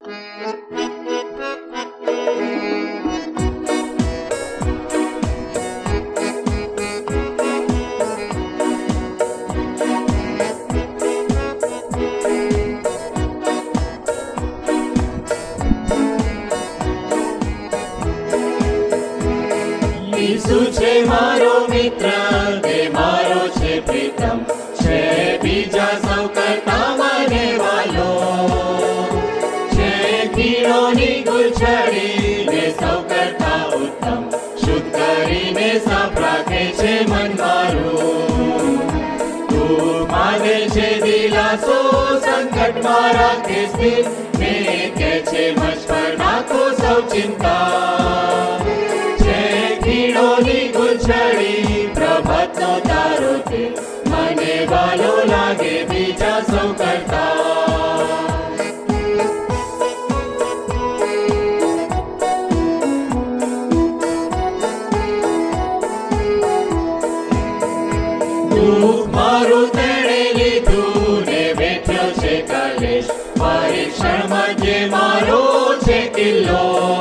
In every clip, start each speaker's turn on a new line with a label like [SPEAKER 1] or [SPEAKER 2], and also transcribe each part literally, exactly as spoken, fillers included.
[SPEAKER 1] ઈસુ છે મારો મિત્ર, તે મારો છે પ્રીતમ, છે બીજા સૌ કરતા મને વાલો. છે કીડોની ગુલછડી ને સૌ કરતા ઉત્તમ, શુદ્ધ કરીને સાફ રાખે છે મન મારું. તું માગે છે દિલાસો, સંકટમાં રાખે સ્થિર, ને કે છે મજ પર નાખો સૌ ચિંતા. કીડોની ગુલછડી પ્રભાતનો તારો તે, મને વાલો લાગે બીજા સૌ કરતા. દુઃખ મારું તેણે લીધું ને બેઠ્યો છે કલેશ, પરીક્ષણ મધ્યે મારો છે કિલ્લો.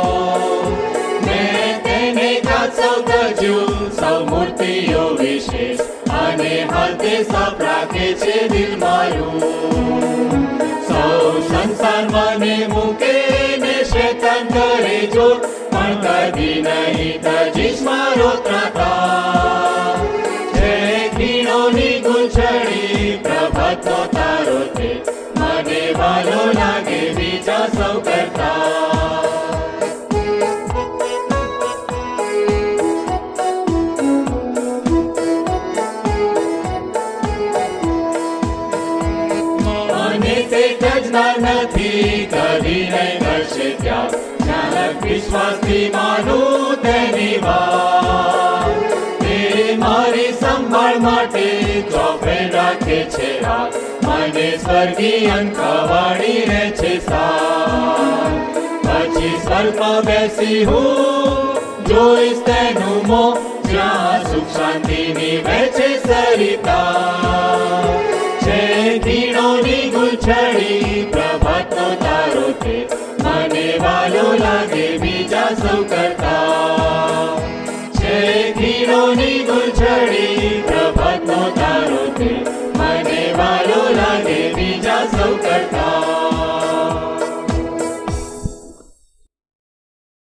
[SPEAKER 1] સૌ ગજુ સૌ મૂર્તિઓ વિશેષ, અને હાલ તે સાફ રાખે છે દિલ મારું. સૌ સંસાર મને મૂકે ને શેતાન કરે જો, પણ કદી નહીં તજીશ મારો ત્રાતા. છે કીડોની ગુલછડી પ્રભાતનો તારો તે, મને વાલો લાગે બીજા સૌ કરતા. નથી કદી નહીં કરશે ત્યાગ, ચાલક વિશ્વાસથી માનું તેની વાત. તે મારી સંભાળ માટે ચોફેર રાખે છે રાત, મને સ્વર્ગીય અંકવાળી રહે છે સાથ. પછી સ્વર્ગમાં બેસી હું જોઈશ તેનું મોં, જ્યાં સુખ શાંતિની વહેશે સરિતા. છે કીડોની ગુલછડી પ્રભાતનો તારો તે, મને વાલો લાગે બીજા સૌ કરતા.